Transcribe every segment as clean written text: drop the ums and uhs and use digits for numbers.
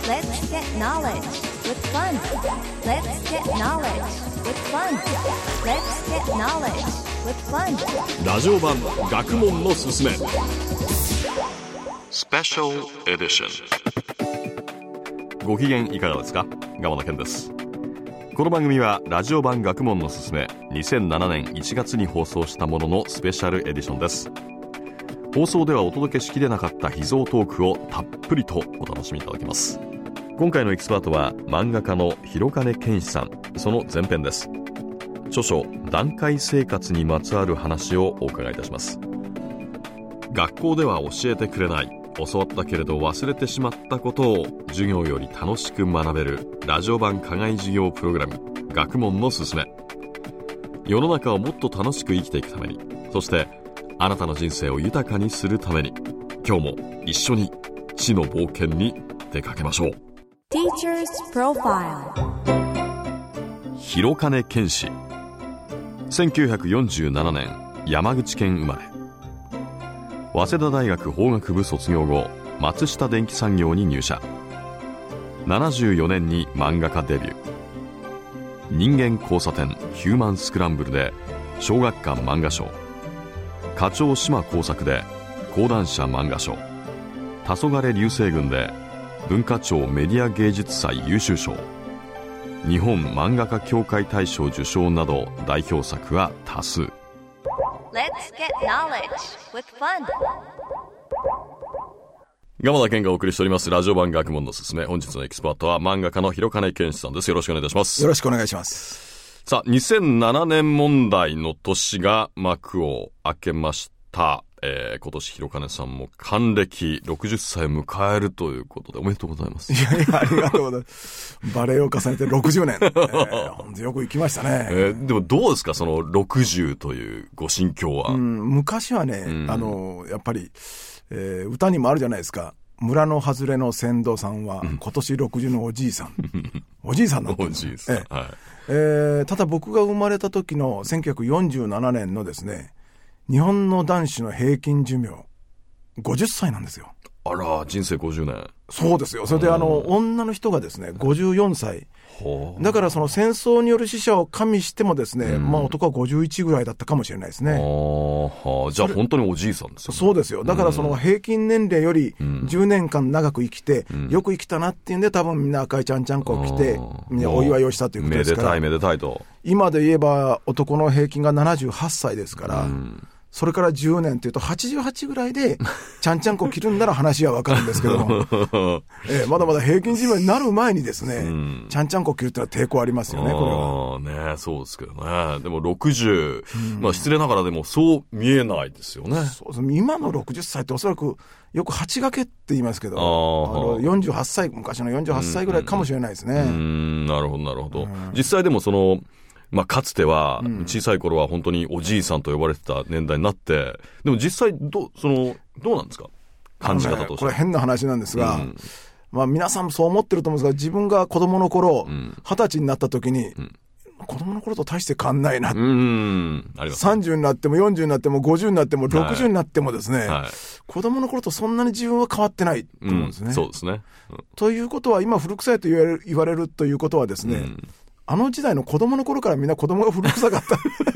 Let's get knowledge with fun. Let's get knowledge with fun. Let's get knowledge with fun. ラジオ版学問のすすめスペシャルエディション。ご機嫌いかがですか？鎌田健です。この番組はラジオ版学問のすすめ2007年1月に放送したもののスペシャルエディションです。放送ではお届けしきれなかった秘蔵トークをたっぷりとお楽しみいただけます。今回のエキスパートは漫画家の広金健志さん。その前編です。著書団塊生活にまつわる話をお伺いいたします。学校では教えてくれない、教わったけれど忘れてしまったことを授業より楽しく学べるラジオ版課外授業プログラム学問のすすめ。世の中をもっと楽しく生きていくために、そしてあなたの人生を豊かにするために、今日も一緒に知の冒険に出かけましょう。 Teacher's Profile。 広金健志、1947年山口県生まれ。早稲田大学法学部卒業後、松下電器産業に入社。74年に漫画家デビュー。人間交差点ヒューマンスクランブルで小学館漫画賞、課長島耕作で講談社漫画賞、黄昏流星群で文化庁メディア芸術祭優秀賞、日本漫画家協会大賞受賞など代表作は多数。 Let's get knowledge with fun。 鎌田健がお送りしておりますラジオ版学問のすすめ。本日のエキスパートは漫画家の広金健志さんです。よろしくお願いいたします。 よろしくお願いします。 さあ、2007年問題の年が幕を開けました。今年広金さんも還暦60歳を迎えるということでおめでとうございます。 いやありがとうございます。バレエを重ねて60年、本当よく行きましたね。 でもどうですか、その60というご心境は。 昔はね、やっぱり、歌にもあるじゃないですか。村の外れの船頭さんは今年60のおじいさんおじいさんなんて、 おじいさん、はい。 ただ僕が生まれた時の1947年のですね、日本の男子の平均寿命50歳なんですよ。 あら、人生50年。 そうですよ。それで女の人がですね54歳だから、その戦争による死者を加味してもですね、男は51ぐらいだったかもしれないですね。 じゃあ本当におじいさんですよね。 そうですよ。だからその平均年齢より10年間長く生きて、よく生きたなっていうんで、多分みんな赤いちゃんちゃんこを着てみんなお祝いをしたということですから。 めでたいと。 今で言えば男の平均が78歳ですから、それから10年というと88ぐらいでちゃんちゃんこ着るんなら話はわかるんですけども、まだまだ平均寿命になる前にですね、ちゃんちゃんこ着るってのは抵抗ありますよね、これは。 そうですけどね。でも60、失礼ながらでもそう見えないですよね。 そうです。今の60歳っておそらくよく8掛けって言いますけど、48歳、昔の48歳ぐらいかもしれないですね。 なるほどなるほど。実際でもそのかつては、小さい頃は本当におじいさんと呼ばれてた年代になって、でも実際どうなんですか、感じ方として。 これ変な話なんですが、皆さんもそう思ってると思うんですが、自分が子供の頃、20歳になった時に、子供の頃と大して変わんないな。30になっても40になっても50になっても60になってもですね、子供の頃とそんなに自分は変わってないと思うんですね。 そうですね。 ということは、今古臭いと言われるということはですね、あの時代の子供の頃からみんな子供が古臭か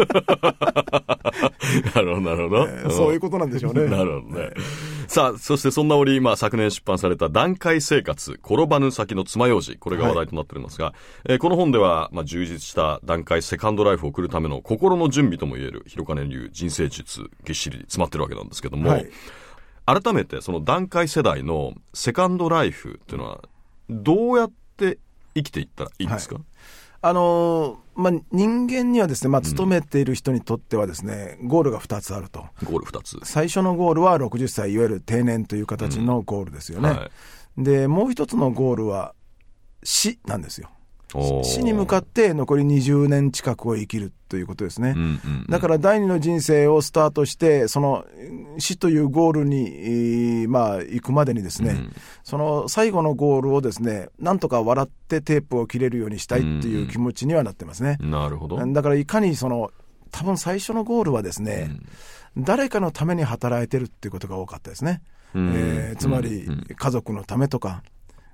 ったなるほどなるほど、 そういうことなんでしょうね。 なるほどね。さあ、そしてそんな折、昨年出版された団塊生活転ばぬ先の爪楊枝、これが話題となっておりますが、この本では、充実した団塊セカンドライフを送るための心の準備ともいえる広金流人生術ぎっしり詰まってるわけなんですけども、改めてその団塊世代のセカンドライフっていうのはどうやって生きていったらいいんですか？ 人間にはですね、勤めている人にとってはですね、ゴールが2つあると。 ゴール2つ。最初のゴールは60歳、いわゆる定年という形のゴールですよね。で、もう一つのゴールは死なんですよ。死に向かって残り20年近くを生きるということですね。だから第二の人生をスタートして、その死というゴールに、行くまでにですね、その最後のゴールをですね、なんとか笑ってテープを切れるようにしたいっていう気持ちにはなってますね。 なるほど。 だからいかに多分最初のゴールはですね、誰かのために働いてるっていうことが多かったですね。つまり家族のためとか、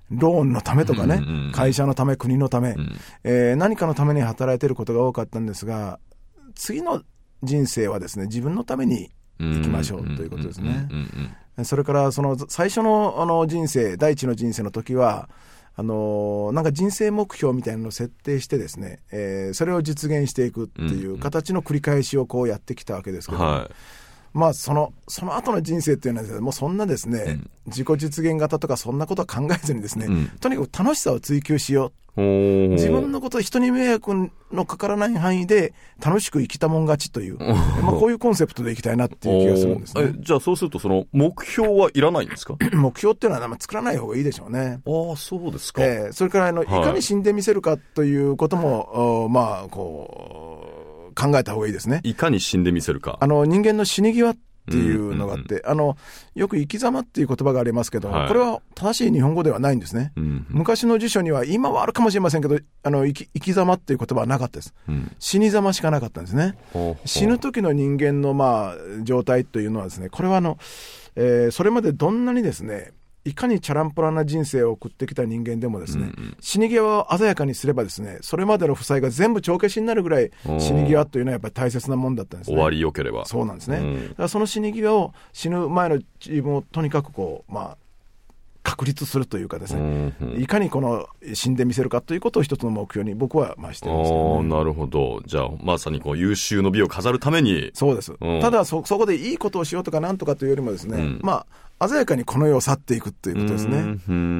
ローンのためとかね、会社のため、国のため、何かのために働いていることが多かったんですが、次の人生はですね、自分のために生きましょうということですね。それからその最初の人生、第一の人生の時はなんか人生目標みたいなのを設定してですね、それを実現していくっていう形の繰り返しをこうやってきたわけですけど、まあその後の人生っていうのはもうそんなですね、自己実現型とかそんなことは考えずにですね、とにかく楽しさを追求しよう。自分のこと、人に迷惑のかからない範囲で楽しく生きたもん勝ちという、こういうコンセプトでいきたいなっていう気がするんですね。 じゃあそうするとその目標はいらないんですか？ 目標っていうのは作らない方がいいでしょうね。 そうですか。 それからいかに死んでみせるかということも、考えた方がいいですね。 いかに死んでみせるか。 人間の死に際っていうのがあって、よく生き様っていう言葉がありますけど、これは正しい日本語ではないんですね。昔の辞書には、今はあるかもしれませんけど、生き様っていう言葉はなかったです。死に様しかなかったんですね。死ぬ時の人間の状態というのはですね、これはそれまでどんなにですね、いかにチャランポランな人生を送ってきた人間でもですね、死に際を鮮やかにすればですね、それまでの負債が全部帳消しになるぐらい死に際というのはやっぱり大切なもんだったんですね。 終わりよければ。 そうなんですね。だからその死に際を、死ぬ前の自分をとにかく確立するというかですね、いかに死んでみせるかということを一つの目標に僕はしてるんですけどね。 なるほど。じゃあまさに優秀の美を飾るために。 そうです。ただそこでいいことをしようとかなんとかというよりもですね、鮮やかにこの世を去っていくということですね。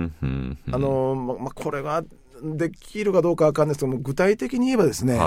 これができるかどうかわかんないですけども、具体的に言えばですね、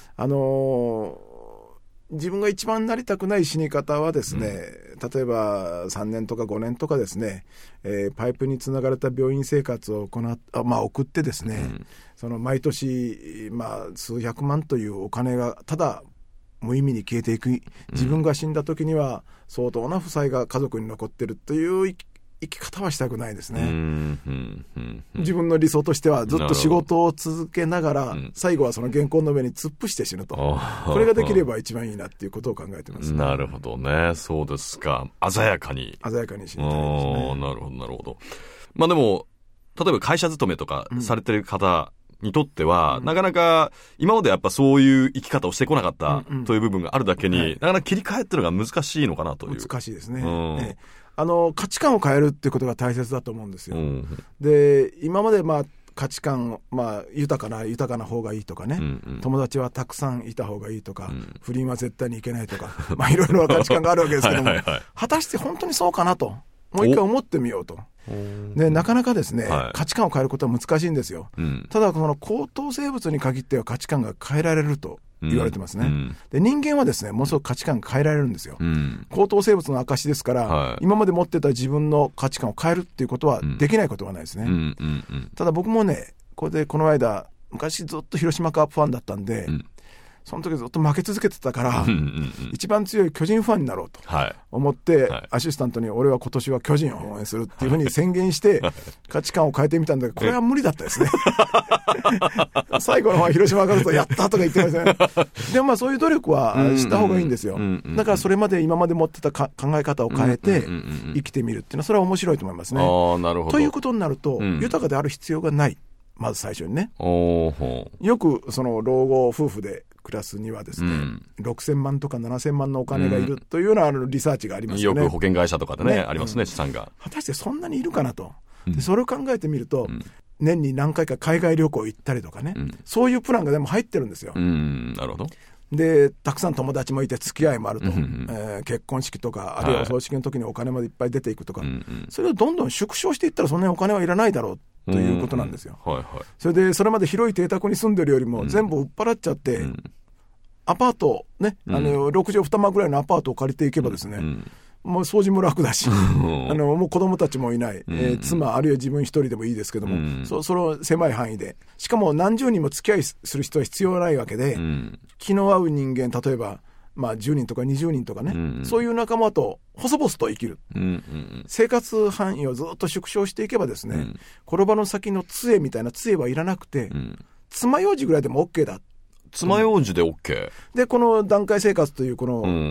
自分が一番なりたくない死に方はですね、例えば3年とか5年とかですね、パイプにつながれた病院生活を送ってですね、毎年、数百万というお金がただ無意味に消えていく、自分が死んだ時には相当な負債が家族に残っているという生き方はしたくないですね。自分の理想としてはずっと仕事を続けながら、最後はその原稿の上に突っ伏して死ぬと、これができれば一番いいなっていうことを考えてます。 なるほどね。そうですか。鮮やかに死にたいですね。 なるほどなるほど。でも例えば会社勤めとかされてる方にとっては、なかなか今までやっぱそういう生き方をしてこなかったという部分があるだけに、なかなか切り替えっていうのが難しいのかなという。 難しいですね。価値観を変えるっていうことが大切だと思うんですよ。で、今まで価値観、豊かな方がいいとかね、友達はたくさんいた方がいいとか、不倫は絶対にいけないとか、いろいろな価値観があるわけですけども、果たして本当にそうかなと、もう一回思ってみようと。で、なかなかですね、価値観を変えることは難しいんですよ。ただ、この高等生物に限っては価値観が変えられると言われてますね。で、人間はですね、ものすごく価値観変えられるんですよ。高等生物の証ですから、今まで持ってた自分の価値観を変えるっていうことはできないことはないですね。ただ僕もね、この間、昔ずっと広島カープファンだったんで、その時ずっと負け続けてたから、一番強い巨人ファンになろうと思って、アシスタントに俺は今年は巨人を応援するっていうふうに宣言して、価値観を変えてみたんだけど、これは無理だったですね。最後の方は広島からとやったとか言ってましたね。でもそういう努力はした方がいいんですよ。だからそれまで今まで持ってた考え方を変えて生きてみるっていうのは、それは面白いと思いますね。ということになると、豊かである必要がない。まず最初にね。よく老後夫婦で暮らすにはですね、6000万とか7000万のお金がいるというようなリサーチがありますよね。 よく保険会社とかでね、ありますね、資産が。 果たしてそんなにいるかなと。でそれを考えてみると、年に何回か海外旅行行ったりとかね、そういうプランがでも入ってるんですよ。 なるほど。 で、たくさん友達もいて付き合いもあると、結婚式とか、あるいはお葬式の時にお金までいっぱい出ていくとか、それをどんどん縮小していったらそんなにお金はいらないだろうということなんですよ。それで、それまで広い邸宅に住んでるよりも全部売っ払っちゃって、アパートね、6畳2間ぐらいのアパートを借りていけばですね、もう掃除も楽だし、もう子供たちもいない、妻あるいは自分一人でもいいですけども、その狭い範囲で、しかも何十人も付き合いする人は必要ないわけで、気の合う人間、例えば、10人とか20人とかね、そういう仲間と細々と生きる、生活範囲をずっと縮小していけばですね、転ばの先の杖みたいな杖はいらなくて、爪楊枝ぐらいでも OK だ。 爪楊枝で OK。 で、この段階生活というこの、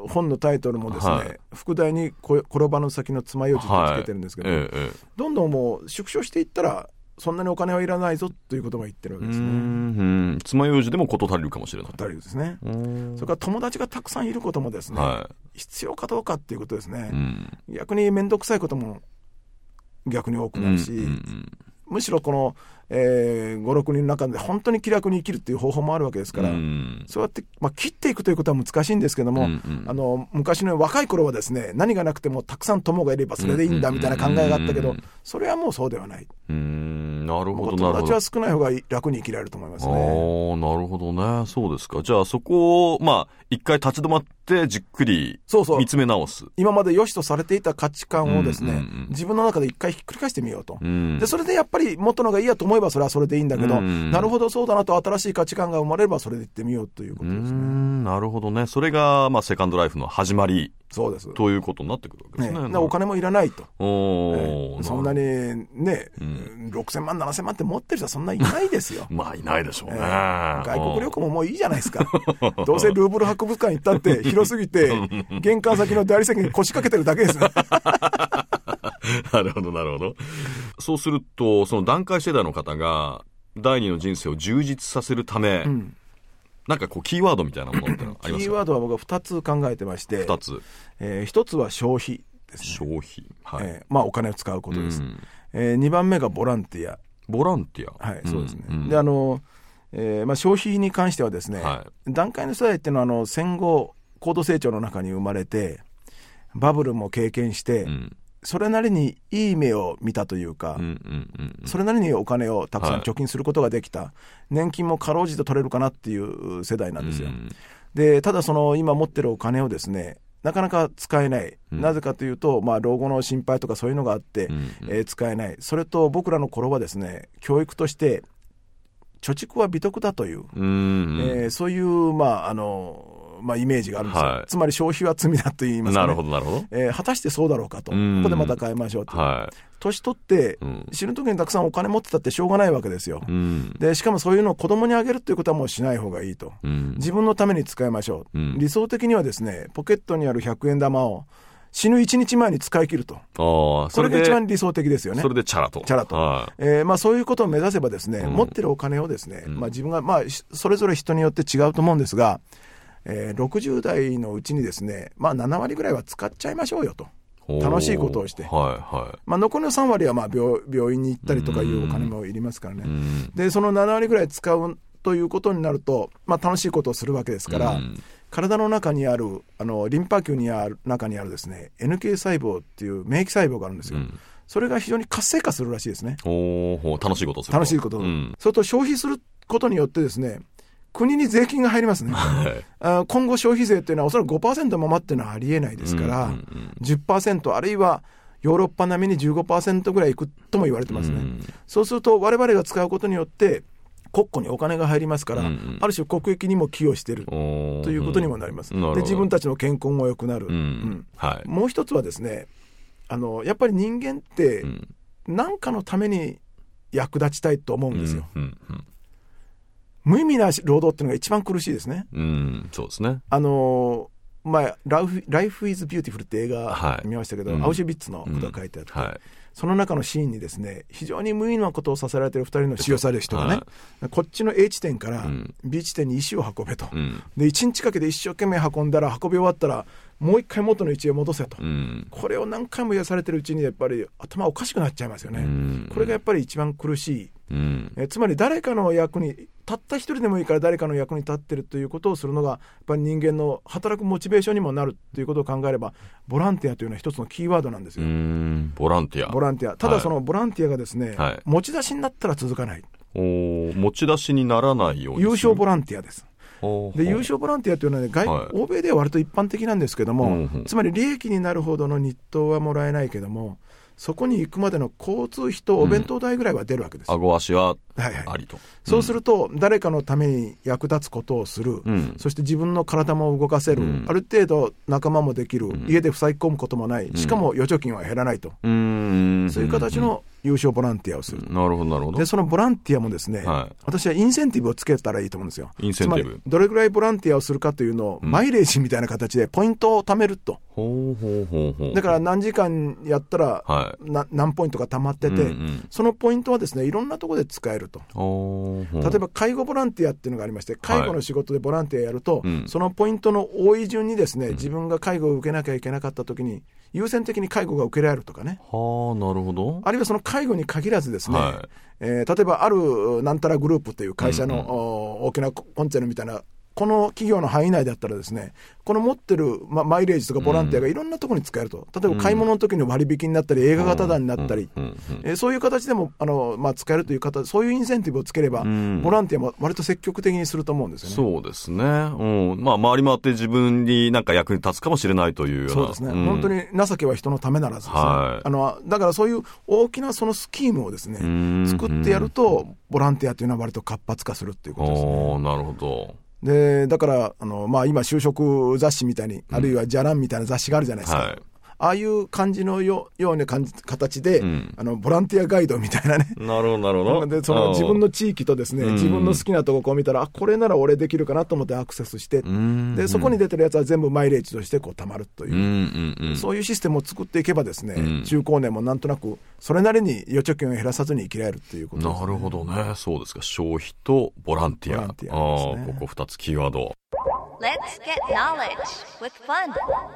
本のタイトルもですね、はい、副題に転ばぬ先の爪楊枝ってつけてるんですけど、はいどんどんもう縮小していったらそんなにお金はいらないぞということが言ってるわけですね。 爪楊枝でも事足りるかもしれない。 事足りるですね。それから友達がたくさんいることもですね、はい、必要かどうかっていうことですね。逆に面倒くさいことも逆に多くなるし、むしろこの、5、6人の中で本当に気楽に生きるっていう方法もあるわけですから、そうやって、切っていくということは難しいんですけども、昔の若い頃はですね、何がなくてもたくさん友がいればそれでいいんだみたいな考えがあったけど、それはもうそうではない。 なるほど。 友達は少ない方が楽に生きられると思いますね。 なるほどね。そうですか。じゃあそこを一回立ち止まってじっくり見つめ直す。 今まで良しとされていた価値観をですね、自分の中で一回ひっくり返してみようと。でそれでやっぱり元のがいいやと思えばそれはそれでいいんだけど、なるほどそうだなと新しい価値観が生まれればそれでいってみようということですね。 なるほどね。それがセカンドライフの始まり。 そうですということになってくるわけですね。 お金もいらないと。そんなにね、6000万7000万って持ってる人はそんないないですよ。 いないでしょうね。 外国旅行ももういいじゃないですか。どうせルーブル博物館行ったって広すぎて玄関先の大理石に腰掛けてるだけですね。 なるほどなるほど。そうするとその団塊世代の方が第二の人生を充実させるため、なんかキーワードみたいなものってのありますか？ キーワードは僕は2つ考えてまして、 2つ、 1つは消費ですね。 消費、はい、 お金を使うことです。2番目がボランティア。 ボランティア、 はい、そうですね。で消費に関してはですね、団塊の世代っていうのは戦後高度成長の中に生まれてバブルも経験して、それなりにいい目を見たというか、それなりにお金をたくさん貯金することができた、年金もかろうじて取れるかなっていう世代なんですよ。でただその今持ってるお金をですねなかなか使えない、なぜかというと、老後の心配とかそういうのがあって、使えない。それと僕らの頃はですね教育として貯蓄は美徳だという、そういうイメージがあるんですよ、つまり消費は罪だと言いますかね。 なるほどなるほど。 果たしてそうだろうかと、ここでまた変えましょうと、年取って、死ぬ時にたくさんお金持ってたってしょうがないわけですよ、でしかもそういうのを子供にあげるということはもうしない方がいいと、自分のために使いましょう、理想的にはですねポケットにある100円玉を死ぬ1日前に使い切ると、これが一番理想的ですよね。 それでチャラと、 そういうことを目指せばですね、持ってるお金をですね、自分がそれぞれ人によって違うと思うんですが、60代のうちにですね、7割ぐらいは使っちゃいましょうよと、楽しいことをして、残りの3割は病院に行ったりとかいうお金もいりますからね。でその7割ぐらい使うということになると、楽しいことをするわけですから、体の中にあるリンパ球に中にあるですね NK 細胞っていう免疫細胞があるんですよ、それが非常に活性化するらしいですね。 楽しいことをすると。 楽しいこと、それと消費することによってですね国に税金が入りますね。今後消費税っていうのはおそらく 5% ままっていうのはありえないですから、10% あるいはヨーロッパ並みに 15% ぐらいいくとも言われてますね。そうすると我々が使うことによって国庫にお金が入りますから、ある種国益にも寄与しているということにもなります。で自分たちの健康も良くなる、もう一つはですねやっぱり人間って何かのために役立ちたいと思うんですよ、無意味な労働っていうのが一番苦しいですね。 そうですね。 Life is Beautiful って映画見ましたけど、アウシュビッツのことが書いてあって、その中のシーンにですね非常に無意味なことをさせられている2人の使用される人がね、こっちの A 地点から B 地点に石を運べと、で1日かけて一生懸命運んだら運び終わったらもう一回元の位置へ戻せと、これを何回も言わされてるうちにやっぱり頭おかしくなっちゃいますよね。これがやっぱり一番苦しい、つまり誰かの役にたった一人でもいいから誰かの役に立ってるということをするのがやっぱり人間の働くモチベーションにもなるということを考えれば、ボランティアというのは一つのキーワードなんですよ。 ボランティア。ただそのボランティアがですね、持ち出しになったら続かない。 持ち出しにならないように優勝ボランティアです。で優勝ボランティアというのは、ね、欧米では割と一般的なんですけども、つまり利益になるほどの日当はもらえないけども、そこに行くまでの交通費とお弁当代ぐらいは出るわけです。 顎足はありと、 そうすると誰かのために役立つことをする、そして自分の体も動かせる、ある程度仲間もできる、家で塞ぎ込むこともない、しかも預貯金は減らないと、そういう形の優勝ボランティアをする。 なるほどなるほど。 でそのボランティアもですね、私はインセンティブをつけたらいいと思うんですよ。 インセンティブ、 つまりどれぐらいボランティアをするかというのを、マイレージみたいな形でポイントを貯めると。だから何時間やったら、何ポイントか貯まってて、そのポイントはですね、いろんなところで使えると。例えば介護ボランティアっていうのがありまして、介護の仕事でボランティアやると、そのポイントの多い順にですね、自分が介護を受けなきゃいけなかった時に優先的に介護が受けられるとかね。 なるほど。 あるいはその介護に限らずですね、例えばあるなんたらグループという会社の、大きなコンツェルンみたいなこの企業の範囲内だったらですね、この持ってる、マイレージとかボランティアがいろんなところに使えると。例えば買い物の時の割引になったり、映画がタダになったり、そういう形でも使えるという形、そういうインセンティブをつければ、ボランティアも割と積極的にすると思うんですよね。 そうですね。回り回って自分になんか役に立つかもしれないというような。 そうですね。本当に情けは人のためならずですね。だからそういう大きなそのスキームをですね、作ってやると、ボランティアというのは割と活発化するっていうことですね。 なるほど。 でだから今就職雑誌みたいに、あるいはじゃらんみたいな雑誌があるじゃないですか、ああいう感じのような形で、ボランティアガイドみたいなね。 なるほどなるほど。 でその自分の地域とですね、自分の好きなとこを見たら、これなら俺できるかなと思ってアクセスして、でそこに出てるやつは全部マイレージとしてこう貯まるという、そういうシステムを作っていけばですね、中高年もなんとなくそれなりに預貯金を減らさずに生きられるということですね。 なるほどね。そうですか。消費とボランティア。 ですね。 ここ2つキーワード。 Let's get knowledge with fun。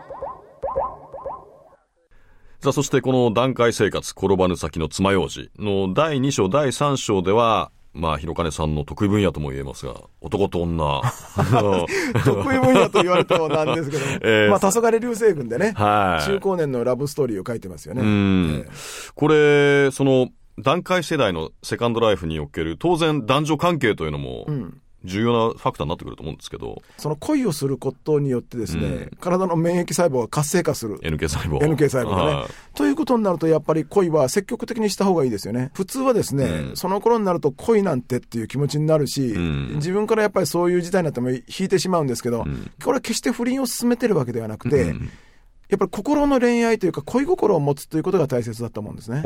さあ、そしてこの団塊生活転ばぬ先の爪楊枝の第2章第3章では、広金さんの得意分野とも言えますが、男と女得意分野と言われてもなんですけど、黄昏流星群でね、中高年のラブストーリーを書いてますよね。 これその団塊世代のセカンドライフにおける当然男女関係というのも、重要なファクターになってくると思うんですけど、 その恋をすることによってですね、体の免疫細胞が活性化する。 NK 細胞がね。ということになると、やっぱり恋は積極的にした方がいいですよね。普通はですね、その頃になると恋なんてっていう気持ちになるし、自分からやっぱりそういう事態になっても引いてしまうんですけど、これは決して不倫を進めてるわけではなくて、やっぱり心の恋愛というか恋心を持つということが大切だと思うんですね。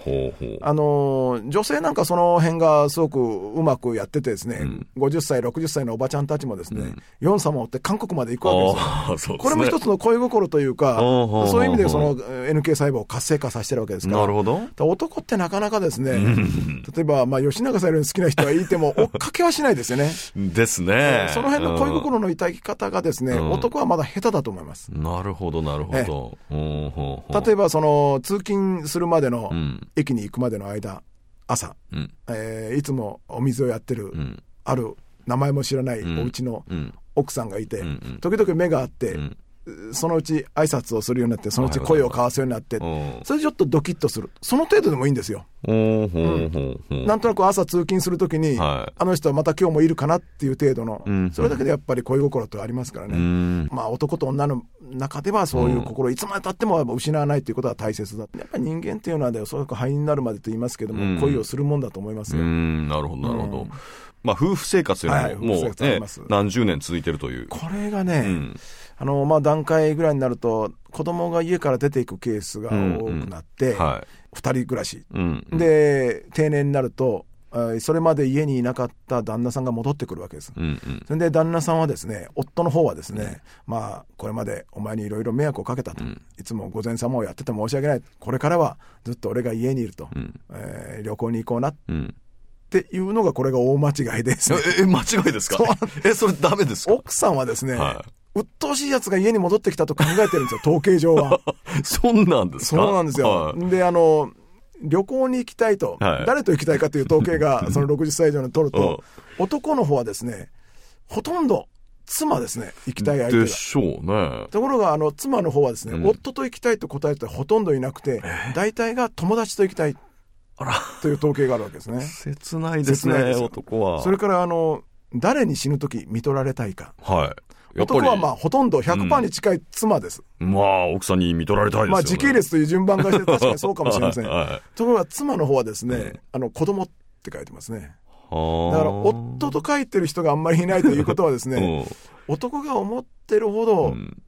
女性なんかその辺がすごくうまくやっててですね、50歳60歳のおばちゃんたちもですね、ヨン様を追って韓国まで行くわけですよ。これも一つの恋心というか、そういう意味でその NK 細胞を活性化させてるわけですから。 なるほど。 男ってなかなかですね、例えば吉永さんより好きな人がいても追っかけはしないですよね。 ですね。 その辺の恋心の抱き方がですね、男はまだ下手だと思います。 なるほどなるほど。例えばその通勤するまでの、駅に行くまでの間、朝、いつもお水をやってる、ある名前も知らないお家の奥さんがいて、時々目があって、そのうち挨拶をするようになって、そのうち声を交わすようになって、それでちょっとドキッとする。その程度でもいいんですよ。なんとなく朝通勤するときに、あの人はまた今日もいるかなっていう程度の、それだけでやっぱり恋心ってありますからね。男と女の中ではそういう心、いつまで経っても失わないということは大切だ。やっぱり人間っていうのは、おそらく灰になるまでと言いますけども、恋をするもんだと思いますよ。 なるほどなるほど。夫婦生活というのももう何十年続いてるという。 これがね、段階ぐらいになると子供が家から出ていくケースが多くなって、二人暮らし、で定年になるとそれまで家にいなかった旦那さんが戻ってくるわけです。それで旦那さんはですね、夫の方はですね、これまでお前にいろいろ迷惑をかけたと、いつも御前様をやってて申し訳ない、これからはずっと俺が家にいると、旅行に行こうなっていうのが、これが大間違いです。 間違いですか？それダメですか？ 奥さんはですね、鬱陶しいやつが家に戻ってきたと考えてるんですよ、統計上は。 そんなんですか？ そうなんですよ。で旅行に行きたいと、誰と行きたいかという統計がその60歳以上に取ると、男の方はですね、ほとんど妻ですね、行きたい相手が。 でしょうね。 ところが妻の方はですね、夫と行きたいと答えてほとんどいなくて、大体が友達と行きたいという統計があるわけですね。 切ないですね、男は。 それから誰に死ぬとき見取られたいか。男はほとんど 100% に近い妻です。 奥さんに見取られたいですよね。 時系列という順番がして確かにそうかもしれません。ところが妻の方はですね、子供って書いてますね。だから夫と書いてる人があんまりいないということはですね、男が思ってるほど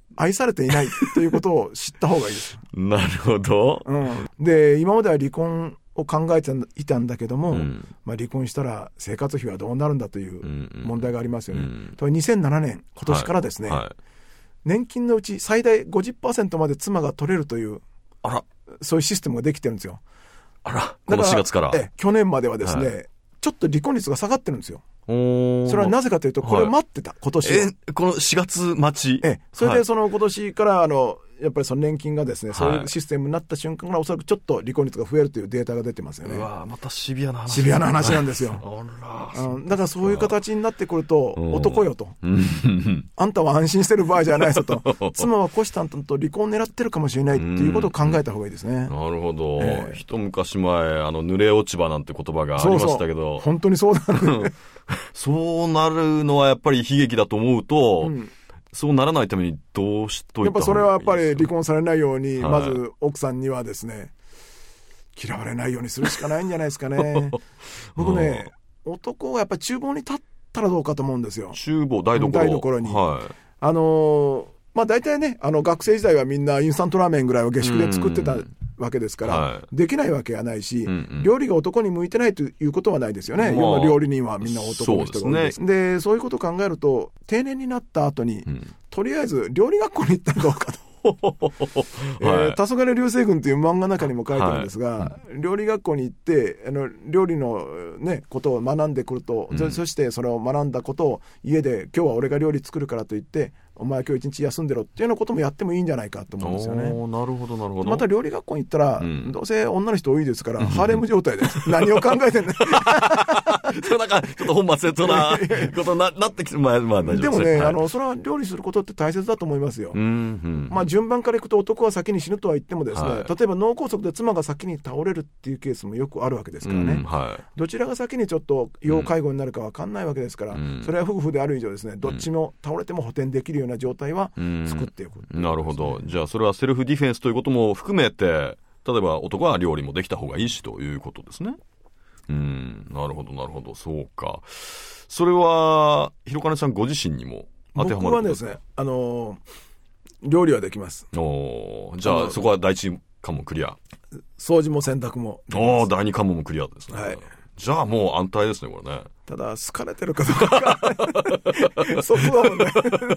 愛されていないということを知った方がいいですなるほど、 で今までは離婚を考えていたんだけども、離婚したら生活費はどうなるんだという問題がありますよね。2007年今年からですね、年金のうち最大 50% まで妻が取れるというそういうシステムができてるんですよ。 この4月から去年まではですね、ちょっと離婚率が下がってるんですよ。それはなぜかというと、これを待ってた、今年は。 この4月待ち。 それで今年からやっぱりその年金がですね、そういうシステムになった瞬間からおそらくちょっと離婚率が増えるというデータが出てますよね。 またシビアな話。 シビアな話なんですよ。だからそういう形になってくると、男よと。あんたは安心してる場合じゃないぞと。妻は虎視眈々と離婚を狙ってるかもしれないっていうことを考えた方がいいですね。 なるほど。一昔前、濡れ落ち葉なんて言葉がありましたけど。 本当にそうだね。 そうなるのはやっぱり悲劇だと思うと、そうならないためにどうしといた方がいいですか？やっぱそれはやっぱり離婚されないように、まず奥さんにはですね、嫌われないようにするしかないんじゃないですかね。僕ね、男がやっぱり厨房に立ったらどうかと思うんですよ。 厨房、台所に。 大体ね、学生時代はみんなインスタントラーメンぐらいは下宿で作ってたわけですから、できないわけはないし、料理が男に向いてないということはないですよね。世の料理人はみんな男の人が多いです。で、そういうことを考えると、定年になった後に、とりあえず料理学校に行ったらどうかと。黄昏流星群という漫画の中にも書いてるんですが、料理学校に行って料理の、ことを学んでくると、そしてそれを学んだことを家で今日は俺が料理作るからと言ってお前は今日一日休んでろっていうようなこともやってもいいんじゃないかと思うんですよね。 なるほどなるほど。 また料理学校に行ったら、どうせ女の人多いですからハーレム状態で何を考えてんねんそうなんかちょっと本末転倒なことになってきて、大丈夫です。 でもね、それは料理することって大切だと思いますよ。順番からいくと男は先に死ぬとは言ってもですね、例えば脳梗塞で妻が先に倒れるっていうケースもよくあるわけですからね、どちらが先にちょっと要介護になるか分かんないわけですから、それは夫婦である以上ですね、どっちも倒れても補填できるような状態は作っていく、 なるほど。じゃあそれはセルフディフェンスということも含めて、例えば男は料理もできた方がいいしということですね。なるほどなるほど。そうか。それは広金さんご自身にも当てはまる？ 僕はですね、料理はできます。 じゃあそこは第一関門クリア。 掃除も洗濯も。 第二関門もクリアですね。じゃあもう安泰ですね、これね。 ただ好かれてるかどうかそこはも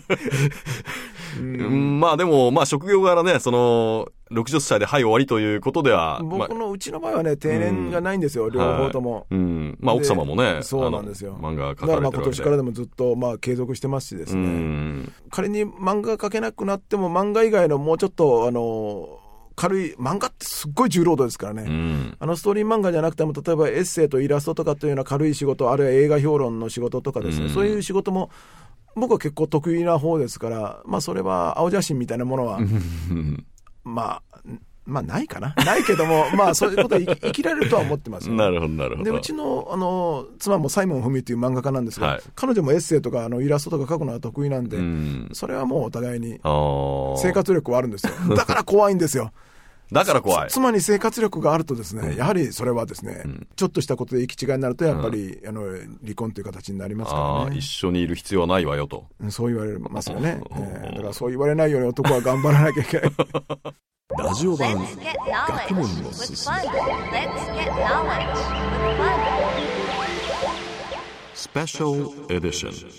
ねでも職業柄ね、その60歳で終わりということでは、 僕のうちの場合はね、定年がないんですよ、両方とも。 奥様もね、 そうなんですよ。 漫画描かれてるわけで、 だから今年からでもずっと継続してますしですね、仮に漫画描けなくなっても漫画以外のもうちょっと軽い漫画ってすっごい重労働ですからね、ストーリー漫画じゃなくても、例えばエッセイとイラストとかというような軽い仕事、あるいは映画評論の仕事とかですね、そういう仕事も僕は結構得意な方ですから、それは青写真みたいなものはないかな、ないけどもそういうことは生きられるとは思ってますよ、 なるほどなるほど。 でうちの妻もサイモン・フミという漫画家なんですが、彼女もエッセイとかイラストとか描くのが得意なんで、それはもうお互いに生活力はあるんですよ。だから怖いんですよ。 だから怖い。 妻に生活力があるとですね、やはりそれはですね、ちょっとしたことで行き違いになるとやっぱり、離婚という形になりますからね。 一緒にいる必要はないわよと。 そう言われますよね。だからそう言われないように男は頑張らなきゃいけない。 ラジオ版学問のすすめスペシャルエディション。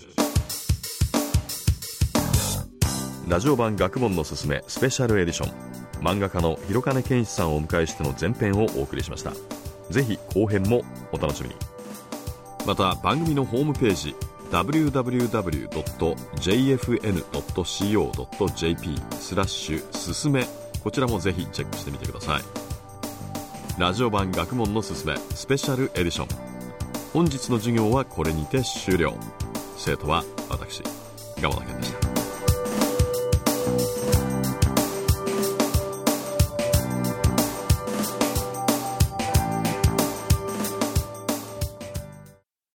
ラジオ版学問のすすめスペシャルエディション、漫画家の広金健一さんをお迎えしての前編をお送りしました。ぜひ後編もお楽しみに。また番組のホームページ www.jfn.co.jp すすめ、こちらもぜひチェックしてみてください。ラジオ版学問のすすめスペシャルエディション、本日の授業はこれにて終了。生徒は私、蒲田健でした。